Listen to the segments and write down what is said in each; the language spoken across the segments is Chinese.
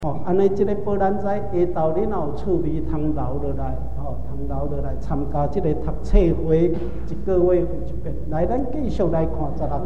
安尼即个报咱知，下昼恁若有趣味，通留落来，通留落来参加即个读册会，一个月有一遍。来，咱继续来看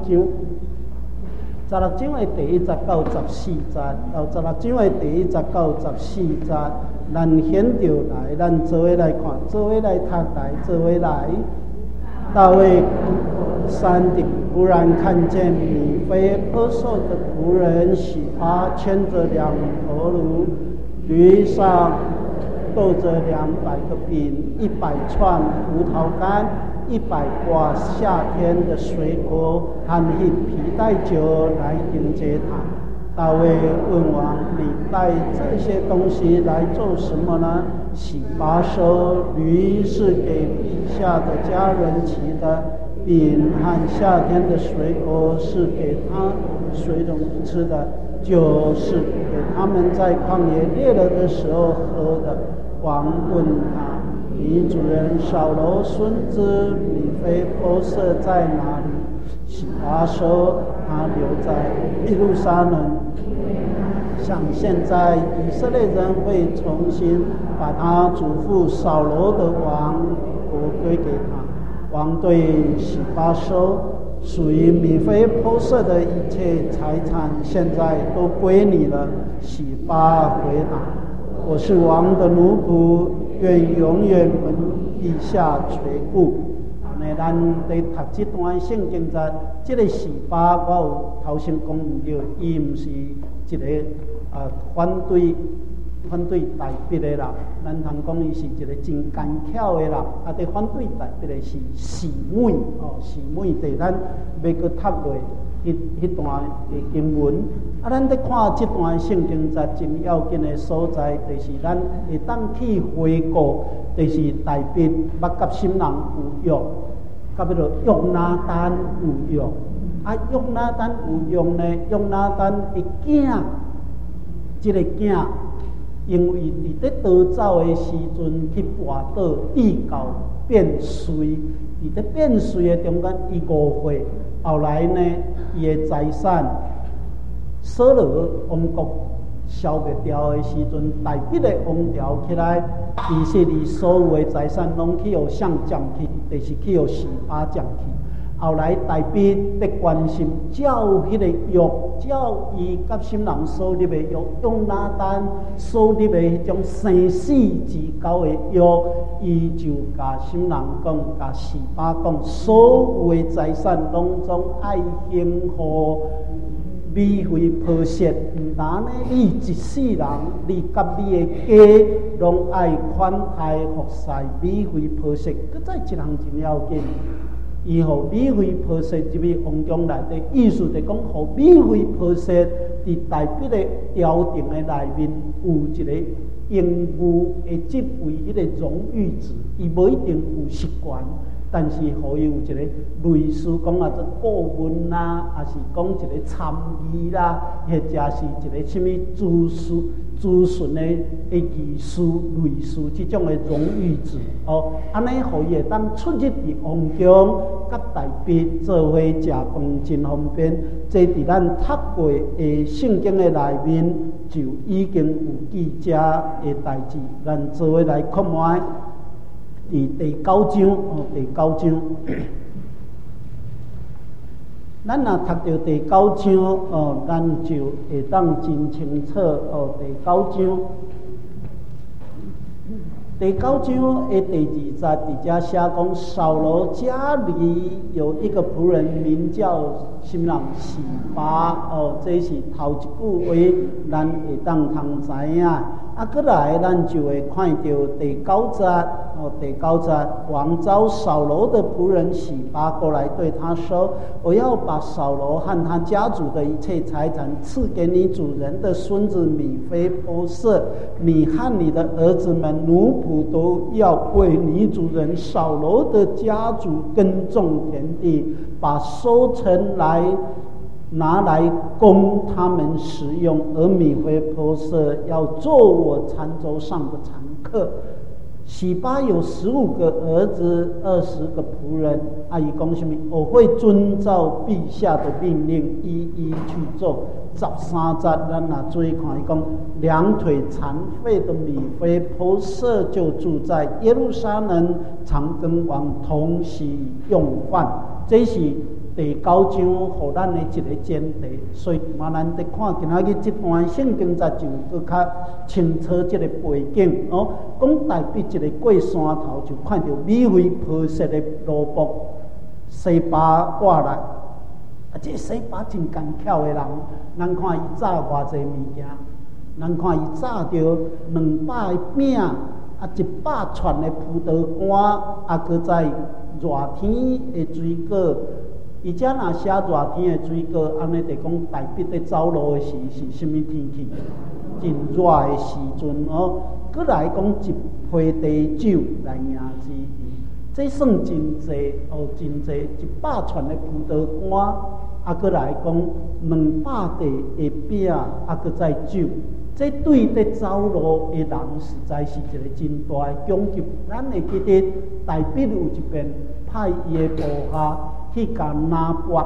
16章的第1节到14节，到16章的第1节到14节，咱选着来，咱做伙来看，做伙来读来，做伙来。大卫山顶忽然看见米非波设的仆人洗巴牵着2头驴上斗着200个饼、100串葡萄干、100挂夏天的水果和一皮带酒来迎接他。大卫问王：你带这些东西来做什么呢？洗巴说：驴是给陛下的家人骑的，饼和夏天的水果是给他随从吃的，酒是给他们在旷野猎了的时候喝的。王问他：你主人扫罗孙子米非波设在哪里？洗巴说：他留在耶路撒冷。像现在以色列人会重新把他祖父扫罗的王国归给他。王对洗巴说：属于米非波设的一切财产现在都归你了。洗巴回答：我是王的奴仆，愿永远闻陛下垂顾。咱在读这段圣经节，这个洗巴我有头先讲到，伊唔是一个反对大笔的人，咱通讲伊是一个真干巧的人。伫反对大笔的是示每示每伫咱要去读落迄段的经文。咱在看这段圣经节真要紧的所在，就是咱会当去回顾，就是大笔捌甲心人有约。到迄落约拿单有约，约拿单有约呢？约拿单的囝，这个囝，因为伫咧逃走的时阵去跋倒地高变衰，伫咧变衰的中间，伊误会，后来呢，伊的财产，扫罗王国消灭掉的时阵，大笔的王朝起来，其实伊所有的财产拢去互谁占去？就是去互洗巴占去。后来大笔得关心，照迄个约，照伊甲心人所立的约，用拿单所立的迄种生死之交的约，伊就甲心人讲，甲洗巴讲，所有的财产拢总爱献互米非波设，唔但呢，你一世人，你甲你的家拢爱款待服侍米非波设。搁再一项真要紧，伊互米非波设入去王宫内底，意思就讲，互米非波设伫大笔的朝廷的内面有一个应有的职位，迄个荣誉值，伊无一定有实权。但是，互伊有一个类似讲做顾问啦，还是讲一个参议啦，或者是一个什么咨询的技术，类似这种的荣誉值安尼互伊会当出入伫王宫，甲大笔做伙食饭真方便。这伫咱读过的圣经的内面就已经有记者的代志，咱做伙来看卖。第9章，咱若读到第9章咱就会当真清楚第9章的第2节，伫遮写讲，扫罗家里有一个仆人，名叫什人洗巴这是头一句话，咱会当通知影。过来，咱就会看到第9节。第9节，王召扫罗的仆人洗巴过来，对他说：我要把扫罗和他家族的一切财产赐给你主人的孙子米非波设，你和你的儿子们、奴仆都要为你主人扫罗的家族耕种田地，把收成拿来供他们食用，而米非波设要做我餐桌上的常客。洗巴有15个儿子，20个仆人。伊讲什么？我会遵照陛下的命令，一一去做。 13节，咱若注意看，伊讲两腿残废的米非波设就住在耶路撒冷，常跟王同席用饭。这是第9章，互咱的一个前提。所以嘛，咱得看今仔日这段圣经才就更较清楚这个背景哦。讲大卫一个过山头，就看到米非波设的罗卜西巴过来。这西巴真干巧的人，咱看伊炸偌济物件，咱看伊炸着200个饼，啊100串的葡萄干，啊搁在热天的水果。伊遮若写热天的水果，安尼就讲大卫在走路的时是什么天气？真热的时阵哦。搁来讲一批茶酒来迎接伊，这算真济哦，真济100串的葡萄干。啊，搁来讲200地的饼，啊，搁再酒，这对咧走路的人实在是一个真大的攻击。咱会记得大卫有一遍派伊的部下去甲拿伯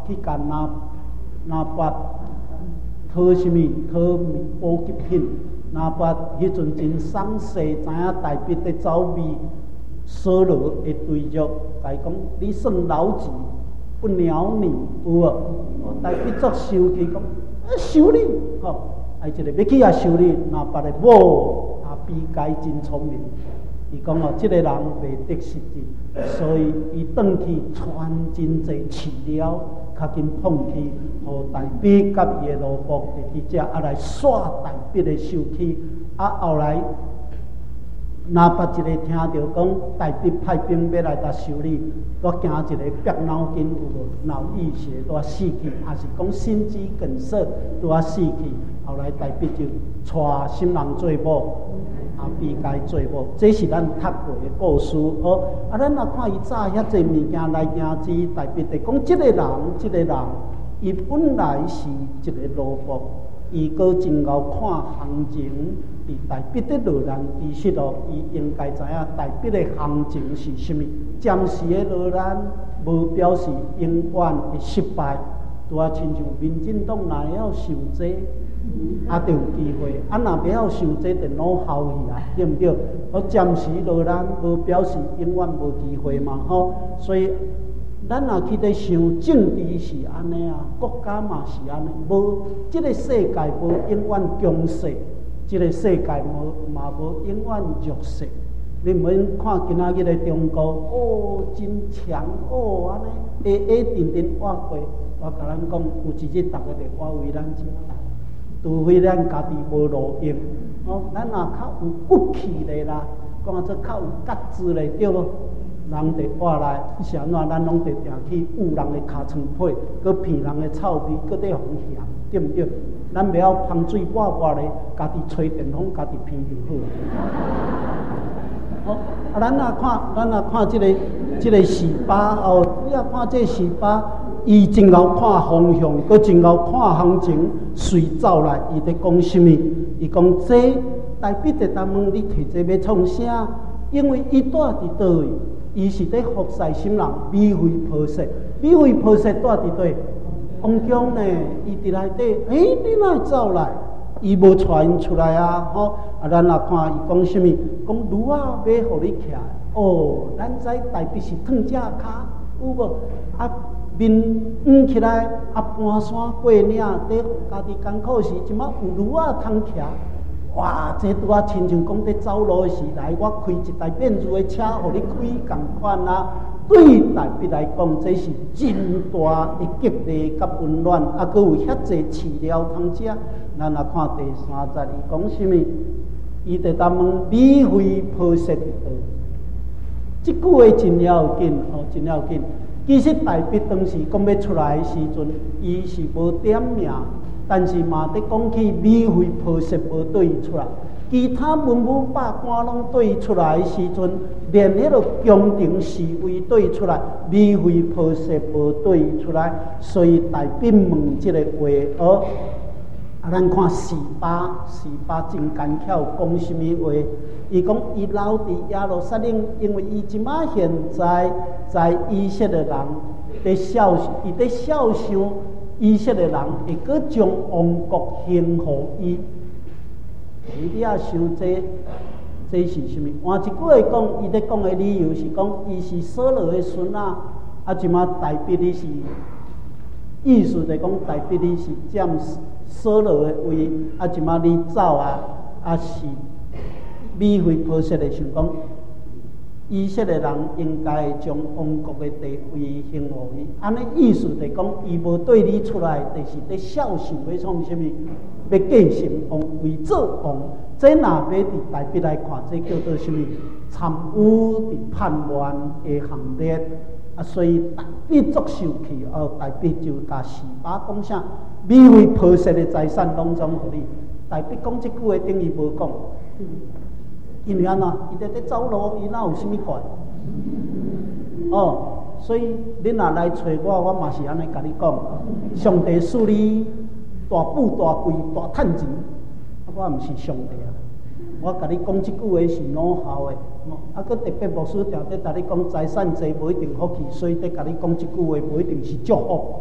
讨什么？讨补给品。拿伯迄阵真丧势，知影大卫咧走避扫罗的追逐，甲伊讲你算老子。不鸟你有无？大卫作收去讲，收你，吼，一个要去也收你，那别个无，比该真聪明。伊讲哦，这个人袂得失真，所以伊转去传真济饲料，较紧碰去，互大卫甲伊的罗卜伫遮啊来刷大卫的手气，啊后来。那别一个听到讲大卫派兵要来甲修理，我惊一个白脑筋有无脑溢血都死去，还是讲心肌梗塞都死去。后来大卫就带新人做某，啊，比该做某，这是咱读过的故事哦。啊，咱若看伊早遐济物件来迎接大卫，就讲这个人，伊本来是一个萝卜，伊搁真够看行情。伫大卫的落难，其实哦，伊应该知影大卫的行情是什么。暂时的落难，无表示永远的失败。拄啊，亲像民进党若会晓受罪，啊，就有机会；啊，若袂晓受罪，就老好去啊，对毋对？我暂时落难，无表示永远无机会嘛，吼。所以，咱若去咧想，政治是安尼啊，国家嘛是安尼，无即个世界无永远强势。这个世界无永远弱势，你免看今仔日的中国哦，真强哦，安尼定活过。我甲咱讲，有一日大家就活为咱自，除非咱家己无路用哦，咱若较有骨气咧啦，讲做较有觉知咧，对无？人就活来，是安怎？咱拢得定去捂人的尻川皮，搁骗人的臭味，搁得互嫌，对毋对？咱袂晓芳水抹抹咧，家己吹电风，家己偏就好。好，啊，咱若看这个示巴哦，你若看这示巴，伊真够看方向，搁真够看行情，随走来，伊在讲什么？伊讲这大卫在当问你摕这要创啥？因为伊住伫倒位，伊是在服侍什人？米非波设，米非波设住伫倒。王强呢？伊伫内底，你哪会走来？伊无带因出来啊！吼，啊，咱若看伊讲什么？讲驴啊，要互你徛。哦，咱知大卫是烫只骹，有无？啊，面起来，啊，搬山过岭，伫家己艰苦时，即马有驴啊通徛。哇！这拄啊，亲像讲伫走路时来，我开一台便自的车，互你开共款啊。对大卫来讲，这是真大的激励甲温暖，啊，佮有遐济饲料通食。咱来看第3节，伊讲什么？伊在当问米非波设伫倒。即句话真要紧哦，真要紧。其实大卫当时讲要出来的时阵，伊是无点名，但是嘛伫讲起米非波设无对伊出来。其他文武百官拢对伊出来的时阵，连迄个宫廷侍卫对伊出来，米非波设无对伊出来，所以大卫问即个话，啊，咱看示巴真干巧，讲什么话？伊讲伊留伫耶路撒冷，因为伊即马现在在以色列人伫伊伫孝想以色列人会搁将王国兴互伊。你也想这是啥物？换一句话讲，伊咧讲的理由是讲，伊是扫罗的孙仔，即马代笔你是，意思就讲代笔你是占扫罗的位，即马你走是米非波设的想讲，以色列人应该将王国的地位兴互伊，安尼意思就讲，伊无对你出来，就是咧孝顺要创啥物？要继承王位做王，这若要伫代笔来看，这叫做什么？参与伫叛乱的行列。所以代笔作受气，代笔就甲示巴讲啥？米非波设的财产拢总互你。代笔讲这句话，等于无讲。因为安怎？伊在走路，伊哪有啥物怪？所以你若来找我，我嘛是安尼甲你讲。上帝赐你大富大贵大趁钱，我毋是上帝啊！我甲你讲即句话是老效的，搁特别牧师定咧甲你讲财产济无一定福气，所以咧甲你讲即句话无一定是祝福。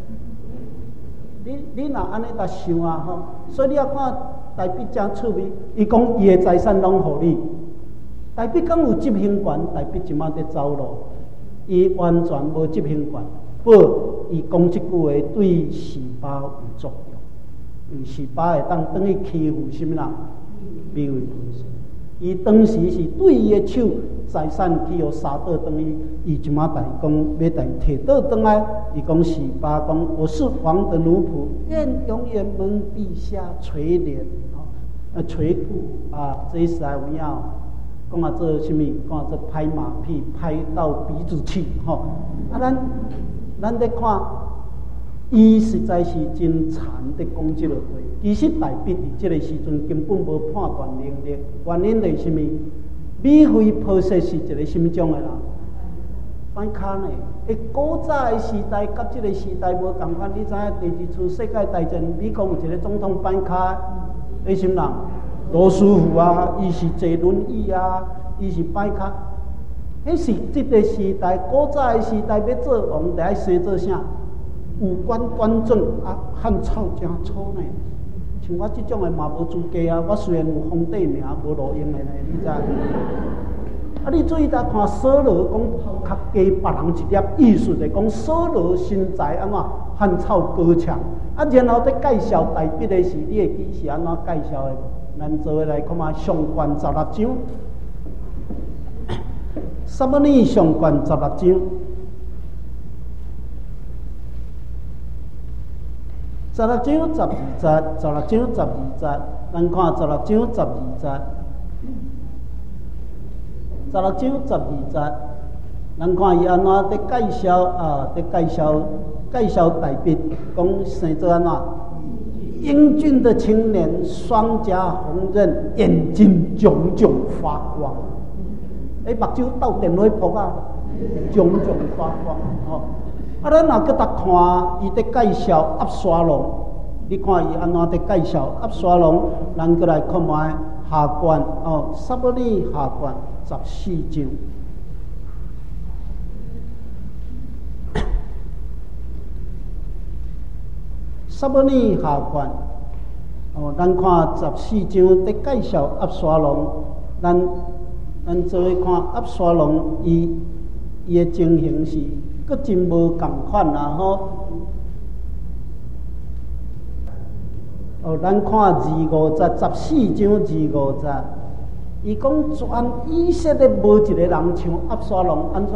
你若安尼甲想所以你要看代笔真趣味，伊讲伊的财产拢互你，代笔敢有执行权？代笔即马在走路，伊完全无执行权。不，伊讲即句话对示巴有作用。因为示巴会当等去欺负什么人？米非波设。伊当时是对伊的手财产去互杀倒转去，伊即马代讲要代摕倒转来。伊讲示巴讲：“我是王的奴仆，愿永远蒙陛下垂怜。”垂顾这实在有影。讲做什么？讲做拍马屁，拍到鼻子去咱咧看。伊实在是真残的讲即个话，其实代笔伫即个时阵根本无判断能力，原因是啥物？米非波设是一个什么种的人？歹卡呢？古早的时代甲即个时代无共款。你知影第二次世界大战，美国有一个总统歹卡，是什么人？罗斯福伊是坐轮椅伊是歹卡。迄是即个时代，古早的时代要做王，就爱生做啥？有官端正汉草真粗呢，像我这种的嘛无资格我虽然有皇帝名，无路用的呢，你知？你注意来看扫罗讲较加别人一粒意思，就讲扫罗身材安怎汉草高强，然后再介绍代笔的是，你会记是安怎介绍的？咱做来看嘛，上卷16章，撒母耳上卷16章。16章12节，16章12节，咱看16章12节，16章12节，咱看伊安怎在介绍在介绍代笔，讲生做安怎？英俊的青年，双颊红润，眼睛炯炯发光。目睭斗电火扑炯炯发光咱若搁搭看伊在介绍押沙龙，你看伊安怎在介绍押沙龙，咱搁来看卖下卷撒母耳下卷14章。撒母耳下卷咱看14章在介绍押沙龙，咱做伙看押沙龙伊的情形是。佫真无共款咱看25节14章25节，伊讲全以色列无一个人像押沙龙安怎？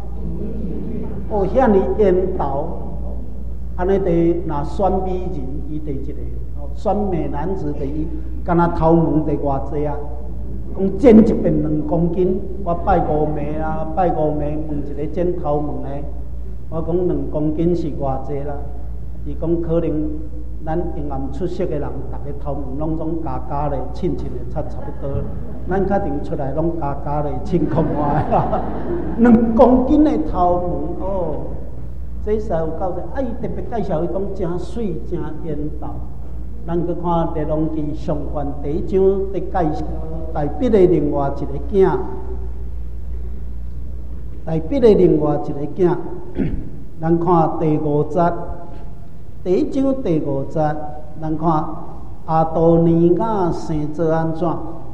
遐尼缘投，安尼第若选美人，伊第一个选美男子第一，敢若头毛第偌济讲剪一遍2公斤，我拜五暝拜五暝问一个剪头毛的。我讲2公斤是偌济啦？伊讲可能咱永暗出色的人，逐个头毛拢总加加咧，称称的差不多。咱确定出来拢加加咧，称看卖2公斤的头毛这实有够者。伊特别介绍伊讲真水真缘投。咱去看《列王记》上卷第1章在介绍代笔的另外一个囝。代笔的另外一个囝，咱看第5节， 第一章第5节，咱看阿多尼雅生做安怎？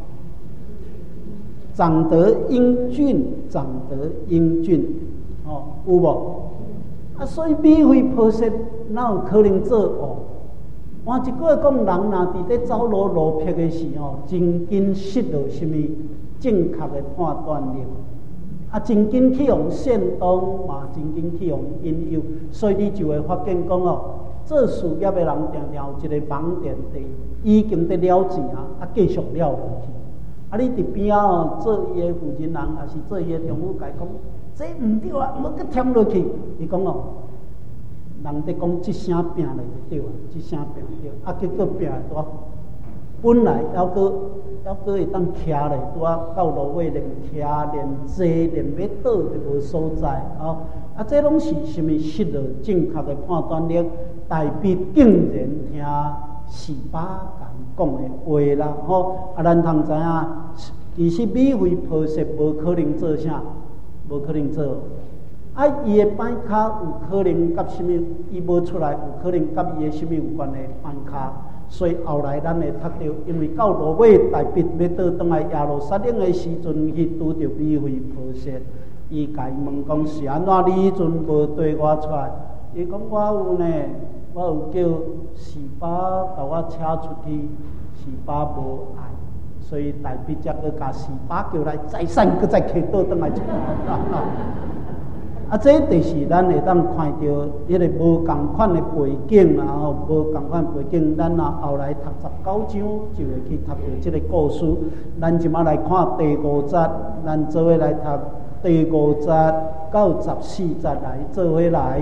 长得英俊，长得英俊，哦，有无？啊，所以美非婆媳哪有可能做恶？换一句话讲，人若伫咧走路撇的时候，真紧失落什么正确的判断力，啊，真紧去用煽动，嘛真紧去用引诱，所以你就会发现讲哦，做事业的人常常有一个盲点地，已经得了钱啊，继续了落去。啊，你伫边仔哦，做伊的负责人，也是做伊的丈夫，甲伊讲，这唔对啊，唔搁添落去。伊讲哦。人哋讲一声拼来就对啊，一声拼对，啊结果拼多，本来还阁会当徛咧，拄啊到路尾连徛连坐连要倒都无所在啊！啊，这拢是什么失落正确的判断力？代笔竟然听示巴讲的话啦，吼！啊，咱通知影，其实美非婆媳无可能做啥，无可能做。啊，伊的摆卡有可能甲什么？伊无出来，有可能甲伊的什么有关的摆卡。所以后来咱会读到，因为到路尾大笔要倒转来耶路撒冷的时阵，去拄着美非婆媳，伊甲伊问讲是安怎？你迄阵无对我出来？伊讲我有呢，我有叫示巴甲我请出去，示巴无爱，所以大笔才去甲示巴叫来，再三搁再摕倒转来一啊，这就是咱会当看到迄个无共款的背景啦，吼，无共款背景，咱后来读19章就会去读到这个故事。咱即马来看第5节，咱做伙来读第5节到14节来做伙来。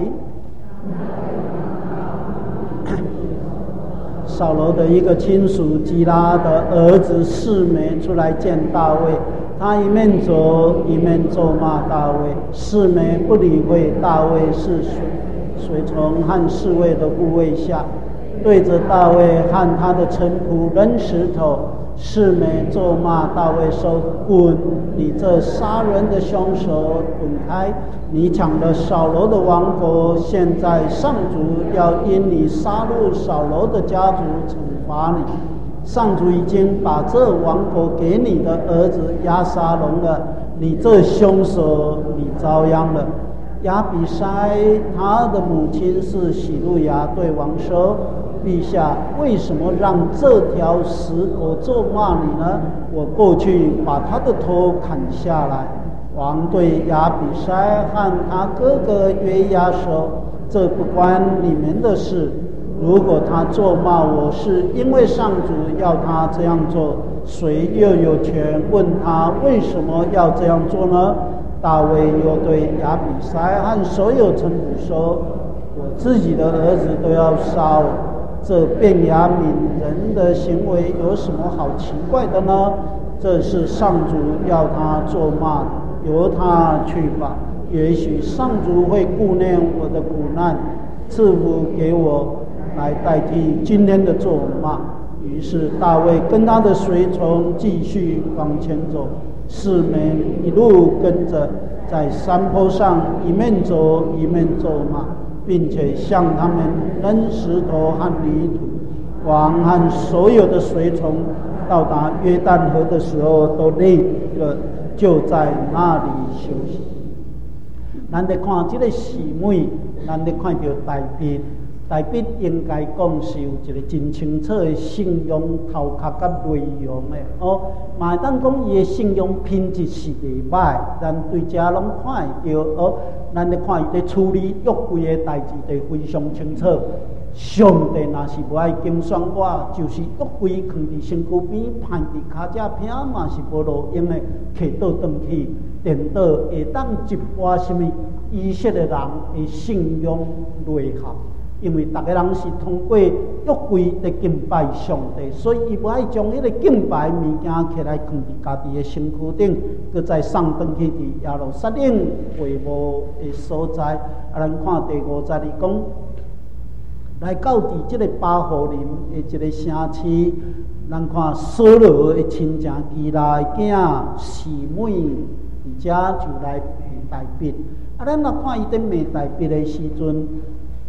扫罗的一个亲属基拉的儿子示每出来见大卫。他一面走一面咒骂大卫，示每不理会大卫是随从和侍卫的护卫下，对着大卫和他的臣仆扔石头。示每咒骂大卫说：“滚！你这杀人的凶手，滚开！你抢了扫罗的王国，现在上主要因你杀戮扫罗的家族惩罚你。上主已经把这王国给你的儿子押沙龙了，你这凶手，你遭殃了。”亚比筛他的母亲是喜路亚对王说：“陛下，为什么让这条死狗咒骂你呢？我过去把他的头砍下来。”王对亚比筛和他哥哥约押说：“这不关你们的事。如果他咒骂我是因为上主要他这样做，谁又有权问他为什么要这样做呢？”大卫又对亚比筛和所有臣仆说：“我自己的儿子都要杀我，这便雅悯人的行为有什么好奇怪的呢？这是上主要他咒骂，由他去吧。也许上主会顾念我的苦难，赐福给我，来代替今天的咒骂。”于是大卫跟他的随从继续往前走。示每一路跟着，在山坡上一面走一面咒骂，并且向他们扔石头和泥土。王和所有的随从到达约旦河的时候都累了，就在那里休息。咱来看这个示每，咱来看到大笔应该讲是有一个真清楚的信用头壳甲内容的哦。嘛会当讲伊的信用品质是袂歹，咱对遮拢看会到哦。咱来看伊在处理约柜的代志，就非常清楚。上帝若是无爱竞选我，就是约柜放伫身躯边，攀伫骹只片嘛是无路用的，摕倒转去，颠倒会当一寡什么以色列人的信用内涵。因为大家人是通过约柜来敬拜上帝，所以伊无爱将迄个敬拜物件起来放伫家己的身躯顶，搁再送转去伫耶路撒冷会幕的所在。啊，咱看第5节里讲，来到伫即个巴户林的一个城市，咱看扫罗的亲情基拉的囝示每，而且就来骂大笔。啊，咱若看伊在骂大笔的时阵。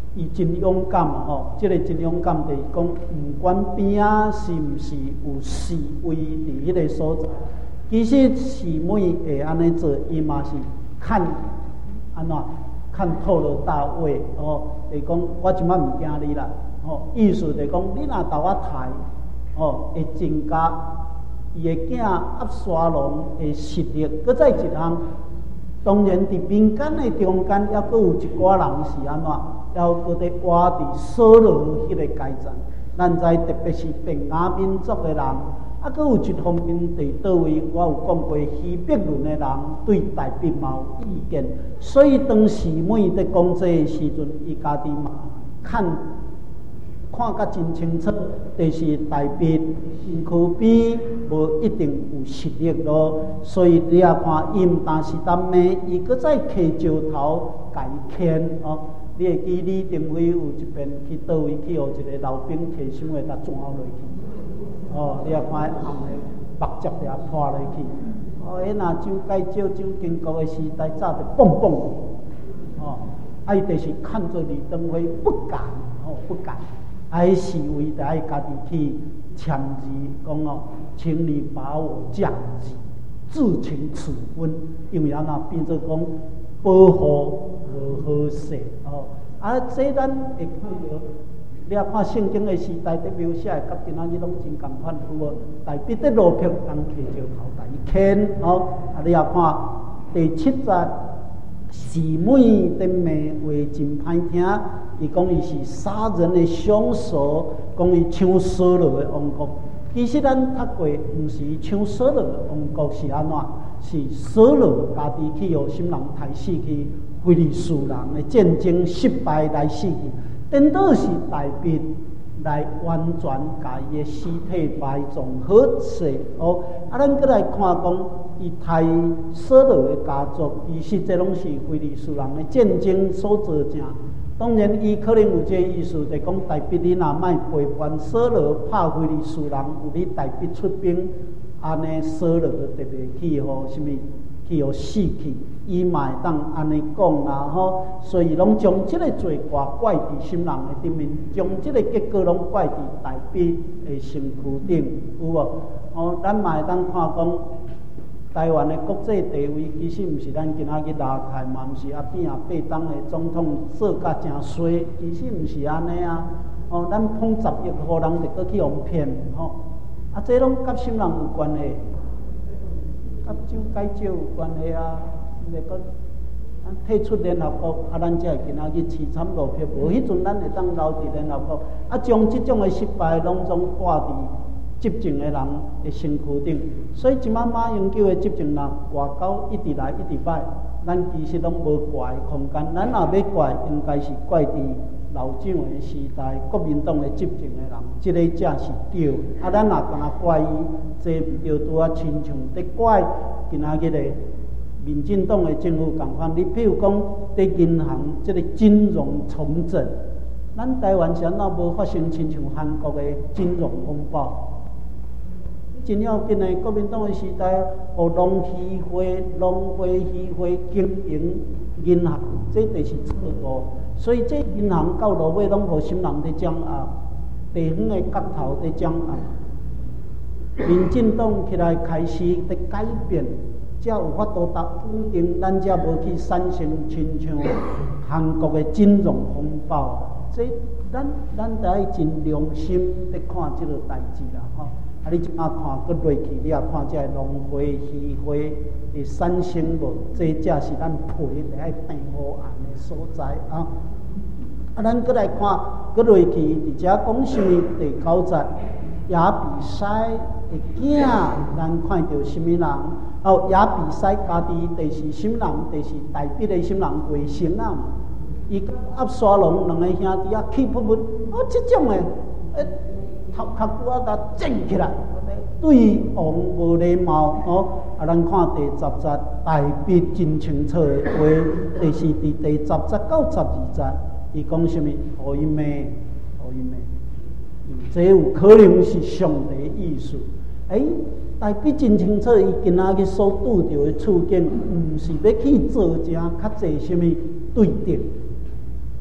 伊真勇敢吼，即个真勇敢就是讲，毋管边仔是毋是有侍卫伫迄个所在，其实侍妹会安尼做，伊嘛是看安怎看透了大位哦，就是讲我即摆毋惊你啦，吼，意思就是讲你若投我台，吼，会增加伊个囝押沙龙的实力，搁再一项。当然，伫民间的中间，还阁有一寡人是安怎，还阁伫活伫扫罗迄个阶层。咱知，特别是便雅民族的人，还阁有一方面伫倒位，我有讲过，希伯伦的人对大卫嘛有意见，所以当时妹在讲这个时阵，伊家己嘛看甲真清楚，就是大卫身躯比无一定有实力咯，所以你也看伊毋但是当骂，伊搁再摕石头甲伊牵哦。你会记李登辉有一遍去倒位去，互一个老兵摕什么甲撞落去，哦，你也看红的目睭也破落去，哦，迄若蒋介石、蒋经国的时代早就蹦蹦，哦，伊就是看着李登辉不敢，哦，不敢。还是为着爱家己去签字，讲哦，请你把我降级，自请处分，因为安那变做讲保护无好势哦。啊，这咱会看到，你啊看圣经的时代伫描写的，甲今仔日拢真共款，有无？大卫伫路边当摕石头甲伊牵哦。啊，你啊看第7节。示每的骂话真歹听，伊讲伊是杀人的凶手，讲伊抢扫罗的王国。其实咱读过，毋是抢扫罗的王国是安怎？是扫罗家己去互什人杀死去，非利士人的战争失败来死去，颠倒是大卫来完全甲伊的尸体埋葬好势哦。啊，咱搁来看讲。伊杀扫罗的家族，其实这拢是非利士人的战争所造成。当然，伊可能有这个意思，就是讲大卫你若莫背叛扫罗，拍非利士人，有你大卫出兵，安尼扫罗特别去互什么，去互死去，伊嘛会当安尼讲啦吼。所以拢将这个罪过怪伫什人的顶面，将这个结果拢怪伫大卫的身躯顶，有无？哦，咱嘛会当看讲。台湾的国际地位其实毋是咱今仔日拉开，嘛毋是啊边啊八党的总统做甲真衰，其实毋是安尼啊。哦，咱捧10亿，互人就搁去互骗吼。啊，这拢甲什人有关系？甲蒋介石有关系啊。那个咱退出联合国，啊，咱才会今仔日凄惨落魄。无迄阵，咱会当留伫联合国，啊，将即种的失败拢总挂伫。执政的人的身躯顶，所以即摆马英九的执政人外交一直来一直摆，咱其实拢无怪的空间。咱若要怪，应该是怪伫老蒋的时代，国民党的执政的人，即个才是对。啊，咱若干那怪伊，这毋对，拄啊亲像伫怪今仔日的民进党的政府共款。你譬如讲，伫银行即个金融重整，咱台湾是安怎无发生亲像韩国的金融风暴？真要紧的，国民党的时代，互农会协会经营银行，这就是错误。所以这银行到落尾拢互什人在掌握，地方的角头在掌握。民进党起来开始在改变，才有法度达稳定，咱才无去产生亲像韩国的金融风暴。这咱得爱真良心在看这个代志啦，吼。啊！你即马看搁落去，你也看这农会、渔会会产生无？这才是咱赔得爱平和案的所在啊！啊，咱搁来看，搁落去，伫遮讲什么？第9节，亚比筛的囝，咱看到什么人？哦，亚比筛家己就是什么人？就是大卫的什么人外甥啊？伊押沙龙两个兄弟啊，气噗噗，哦，这种的，头壳骨啊，甲整起来，对王无礼貌哦。啊，咱看第10节，大卫真清楚的话，就是伫第10节到12节，伊讲什么？互伊骂，互伊骂。这有可能是上帝的意思。大卫真清楚，伊今仔日所拄着的处境，毋是要去做成较济什么对敌。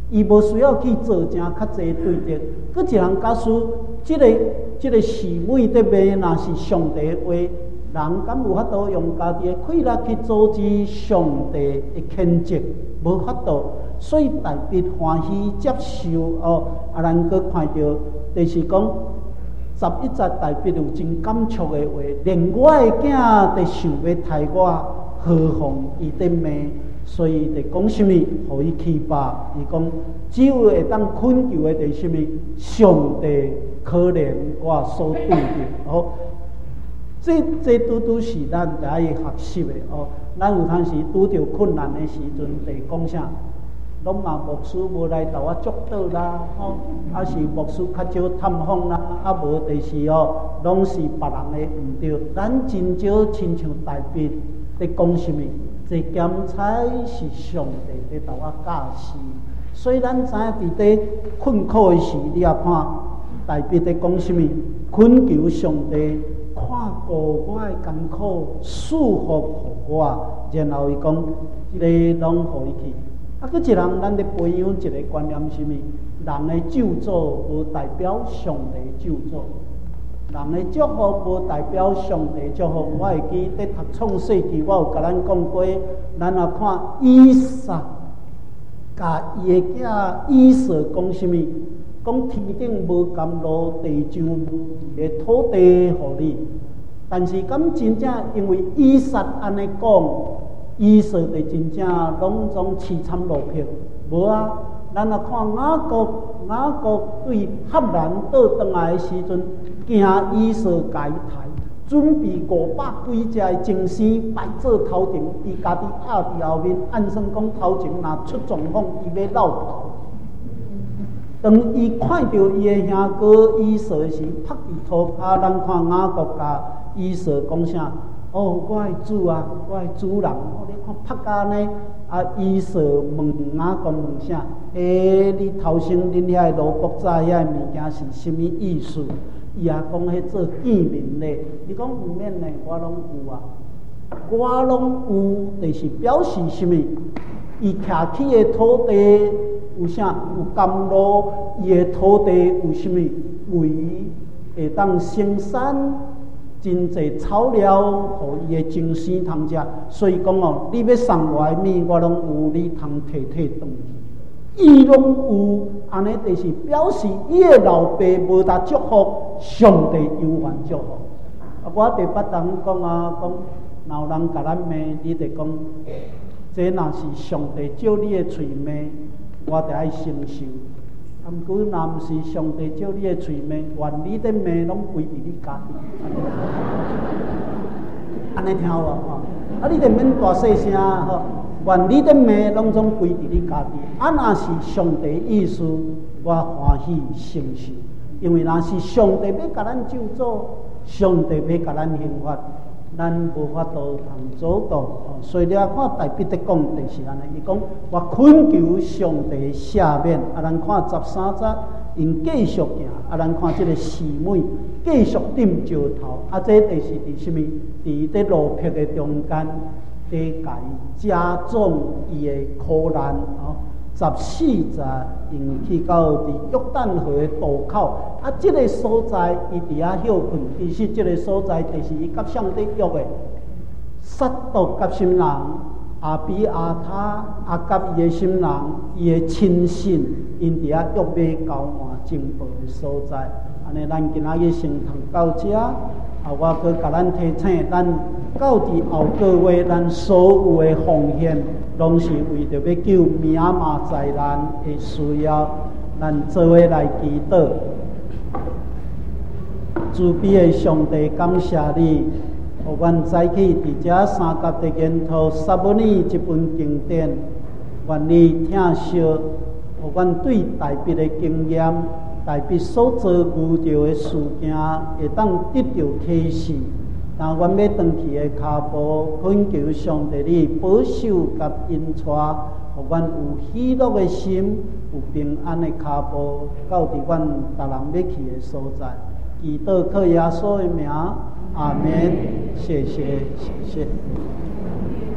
伊无需要去做正较济对的。搁一人假使即个示每伫骂，若是上帝话，人敢有法度用家己的气力去阻止上帝的谴责？无法度。所以大笔欢喜接受哦，咱搁看到就是讲11节大笔有真感触的话，连我的囝都想要杀我，何况伊伫骂？所以伫讲什么？互伊气罢。伊讲只有会当恳求的就是什么？上帝可怜我所拄着哦。这拄是咱得学习的哦。咱有当时拄着困难的时阵，得讲啥？拢嘛牧师无来甲我祝祷啦，吼，啊是牧师较少探访啦，啊无就是哦，拢是别人的毋对。咱真少亲像大笔伫讲什么？这检采是上帝伫甲我教示，所以咱知影伫咧困苦的时，你也看大笔伫讲什么？恳求上帝看顾我的艰苦，束缚互我，然后伊讲，这个拢互伊去。啊，搁一人，咱咧培养一个观念是啥物？人的救助无代表上帝救助，人的祝福无代表上帝祝福。我会记咧读创世纪，我有甲咱讲过，咱也看以撒，甲伊的囝以扫讲啥物？讲天顶无甘露，地上无的土地互你。但是敢真正因为以撒安尼讲？以色列真正拢总凄惨落魄，无啊！咱也看雅各对赫兰倒转来的时阵，惊以色甲伊杀，准备500几只的精狮摆做头前，伊家己压伫后面，按算讲头前若出状况，伊要绕跑。当伊看到伊的兄哥以色时，拍伫涂骹，咱看雅各甲以色讲啥？哦，我的主啊，我的主人，你看拍甲呢？啊，以扫问雅各问啥？你头先恁遐罗卜仔遐物件是啥物意思？伊也讲迄做见面咧。伊讲毋免咧，我拢有啊，我拢有，就是表示啥物？伊徛起的土地有啥？有甘露，伊的土地有啥物？为会当生产。真济草料，互伊的精神通食，所以讲哦，你要送我的物，我拢有，你通摕转去。伊拢有，安尼就是表示伊的老爸无达祝福，上帝有还祝福。啊，我伫捌人讲啊，讲若有人甲咱骂，你得讲，这若是上帝照你的嘴骂，我得爱承受。啊，毋过若毋是上帝照你的嘴骂，愿你的骂拢归伫你家己。安尼听有无？啊，你着免大细声吼，愿你的骂拢总归伫你家己。啊，若是上帝意思，我欢喜承受，因为若是上帝要甲咱救助，上帝要甲咱刑罚，咱无法度通阻挡。所以你啊看大彼得讲就是安尼，伊讲我恳求上帝赦免。啊，咱看13节，因继续行。啊，咱看这个示每继续点石头。啊，这就是伫什么？伫咧落魄的中间，伫甲伊加重伊的苦难。14节因去到伫约旦河的渡口。啊，这个所在伊伫遐休困。其实这个所在就是伊甲上帝约的。撒督甲心人阿比阿他阿甲伊的心人，伊的亲信，因伫遐约马交换情报的所在。安尼，咱今仔日先谈到这。我阁甲咱提醒，咱到伫后个月，咱所有的奉献，拢是为着要救名马在难的需要。咱做伙来祈祷。慈悲的上帝，感谢你。互阮早起伫遮3甲的研讨撒母耳这本经典，愿你听惜，互阮对大笔的经验、大笔所遭遇到的事件，会当得到启示。但阮要转去的脚步，恳求上帝你保守甲引带，互阮有喜乐的心，有平安的脚步，到伫阮逐人要去的所在。祈祷靠耶稣的名。阿门，谢谢，谢谢。